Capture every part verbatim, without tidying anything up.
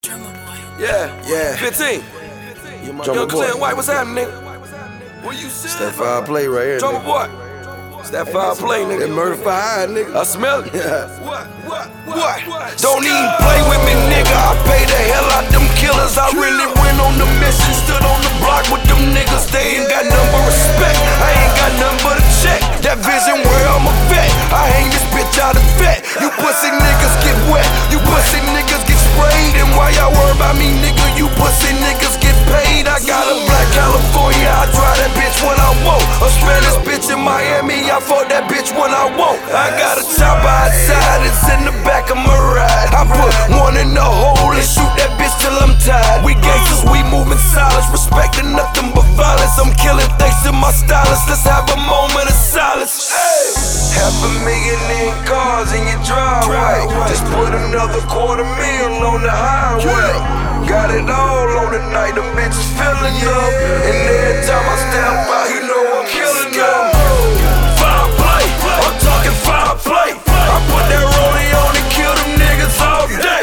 Yeah, Yeah. fifteen. You my Young drummer boy. Clint White, what's happening, nigga? Where you It's sitting? that foul play right here, Drummer nigga. boy. It's that foul play, That nigga. murder for hire, nigga. I smell it. Yeah. What? What? What? Don't even play with me, nigga. I pay the hell out them killers. I really went on the mission, stood on the block with them niggas. They ain't got nothing but respect. I ain't got nothing but a check. That vision where I'm a vet. I hang this bitch out of vet. You pussy niggas get wet. You pussy niggas get sprayed. And why y'all worry about me, nigga? You pussy niggas get paid. I got a black California. I drive that bitch when I want. A Spanish bitch in Miami. I fuck that bitch when I want. I got a chopper outside. It's in the back of my ride. I put one in the hole and shoot that bitch till I'm tired. We gangsters, we moving silence, respecting nothing but violence. I'm killing thanks to my stylist. Let's have a moment of silence. Hey. Half a million in cars in your driveway. Just put another quarter mil on the highway. Got it all on the night, them bitches feeling up. And every time I step out, you know I'm killing them. Foul play, I'm talking foul play. I put that rollie on and kill them niggas all day.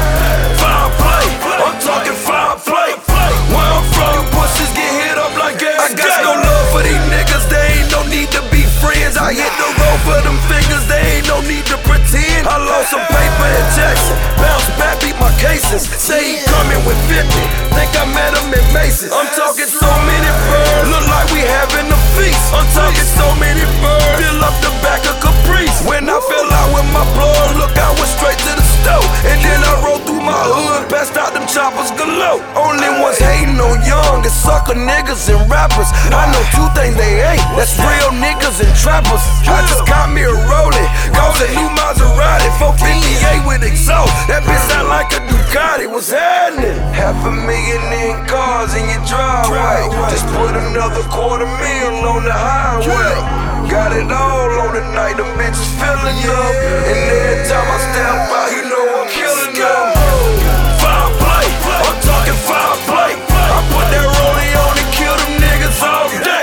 Foul play, I'm talking foul play. Where I'm from, you pussies get hit up like gas. I got no love for these niggas, they ain't no need to be friends. I hit the road for them fingers, they ain't no need to pretend. I lost some paper in Jackson, bounce back, beat my cases. Say he coming with fifty, think I met him in Macy's. I'm talking so many birds, look like we having a feast. I'm talking so many birds, fill up the back of Caprice. When I fell out with my blood, look, I went straight to the stove. And then I rode through my hood, passed out them choppers galore. Only ones hating on young is sucker niggas and rappers. I know two things they ain't, that's real niggas and trappers. I just got me a Rollie, cost a new Maserati, four fifty-eight with exhaust. That bitch sound like a Ducati, what's happening? Half a million in cars in your driveway. Just put another quarter mil on the highway. Got it all on the night, them bitches feeling up. And every time I step out, you know I'm killing them. Foul play, I'm talking foul play. I put that rollie on and kill them niggas all day.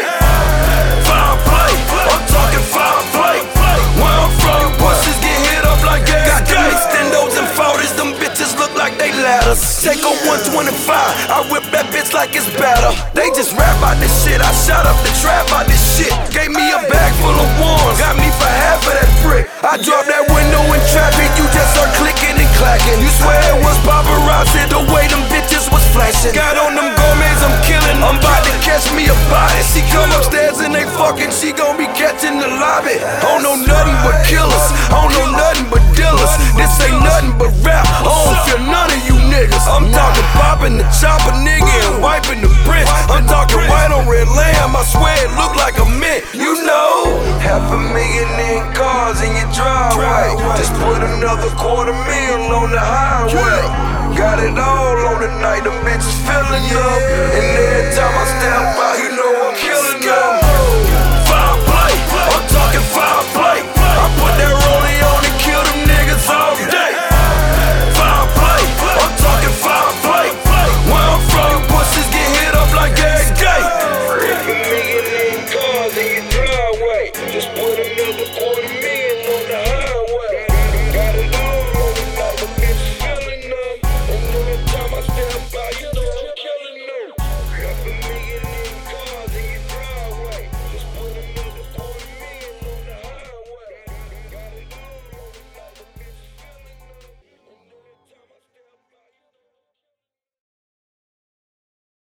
Foul play, I'm talking foul play. Where I'm from, you pussies get hit up like gas. Got them extendos and forties, them bitches look like they ladders. Take a one twenty-five, I whip that bitch like it's batter. They just rap about this shit, I shot up the trap about this shit. Gave me a bag full of ones, got me for half of that brick. I dropped that window in traffic, you just start clicking and clacking. You swear it was paparazzi, the way them bitches was flashing. Got on them Gomez, I'm killing, I'm about to catch me a body. She come upstairs and they fucking, she gon' be catching the lobby. I don't know nothing but killers, I don't know nothing but dealers. This ain't nothing but rap, I don't feel none of you niggas. I'm talking popping the chopper, nigga, and wiping the bricks. I'm talking white on red lamb, I swear it look like a mint, you know. Half a million in cars in your driveway. Just put another quarter mil on the highway. Got it all on the night, them bitches feeling up. And every time I step out,